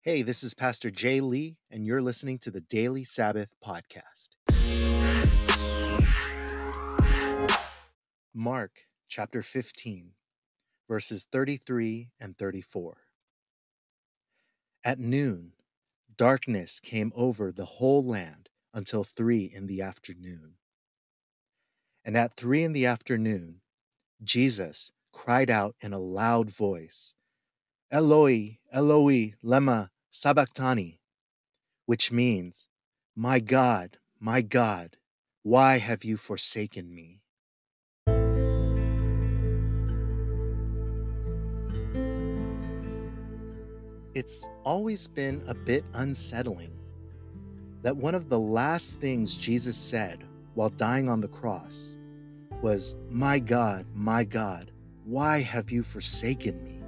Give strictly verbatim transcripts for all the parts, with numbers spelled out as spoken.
Hey, this is Pastor Jay Lee, and you're listening to the Daily Sabbath Podcast. Mark chapter fifteen, verses thirty-three and thirty-four. At noon, darkness came over the whole land until three in the afternoon. And at three in the afternoon, Jesus cried out in a loud voice, Eloi, Eloi, lema sabachthani, which means, My God, my God, why have you forsaken me? It's always been a bit unsettling that one of the last things Jesus said while dying on the cross was, My God, my God, why have you forsaken me?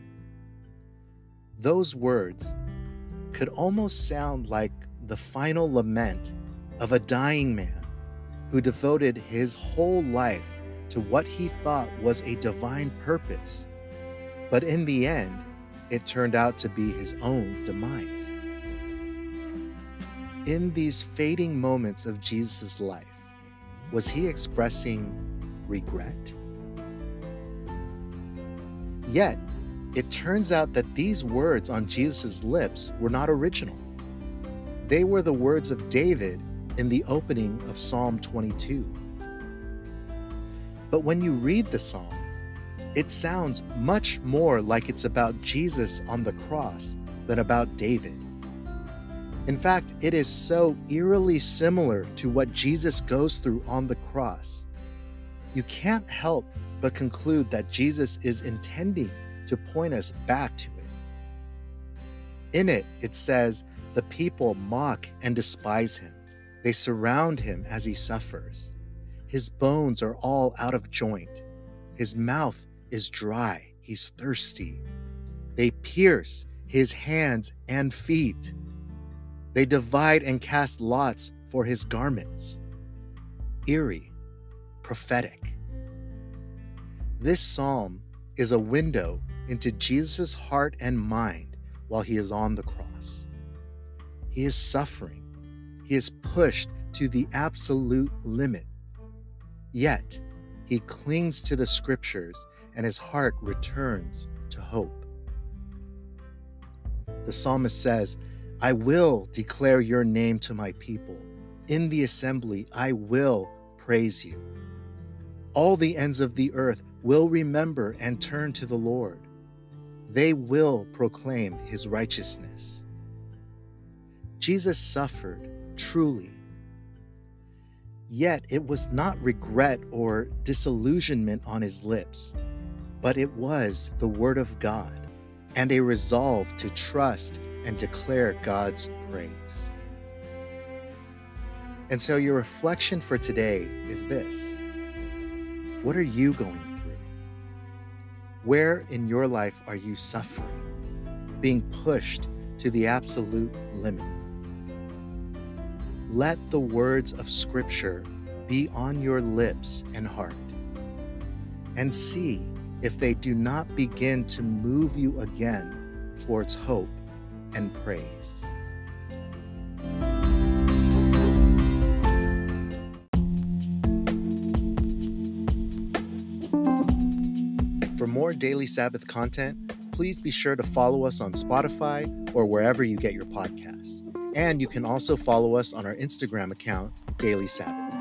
Those words could almost sound like the final lament of a dying man who devoted his whole life to what he thought was a divine purpose, but in the end, it turned out to be his own demise. In these fading moments of Jesus' life, was he expressing regret? Yet, it turns out that these words on Jesus' lips were not original. They were the words of David in the opening of Psalm twenty-two. But when you read the psalm, it sounds much more like it's about Jesus on the cross than about David. In fact, it is so eerily similar to what Jesus goes through on the cross. You can't help but conclude that Jesus is intending to point us back to it. In it, it says, the people mock and despise him. They surround him as he suffers. His bones are all out of joint. His mouth is dry. He's thirsty. They pierce his hands and feet. They divide and cast lots for his garments. Eerie, prophetic. This psalm is a window into Jesus' heart and mind while he is on the cross. He is suffering. He is pushed to the absolute limit. Yet, he clings to the scriptures and his heart returns to hope. The psalmist says, I will declare your name to my people. In the assembly, I will praise you. All the ends of the earth will remember and turn to the Lord. They will proclaim his righteousness. Jesus suffered truly. Yet it was not regret or disillusionment on his lips, but it was the word of God and a resolve to trust and declare God's praise. And so your reflection for today is this. What are you going through? Where in your life are you suffering, being pushed to the absolute limit? Let the words of Scripture be on your lips and heart, and see if they do not begin to move you again towards hope and praise. For more Daily Sabbath content, please be sure to follow us on Spotify or wherever you get your podcasts. And you can also follow us on our Instagram account, Daily Sabbath.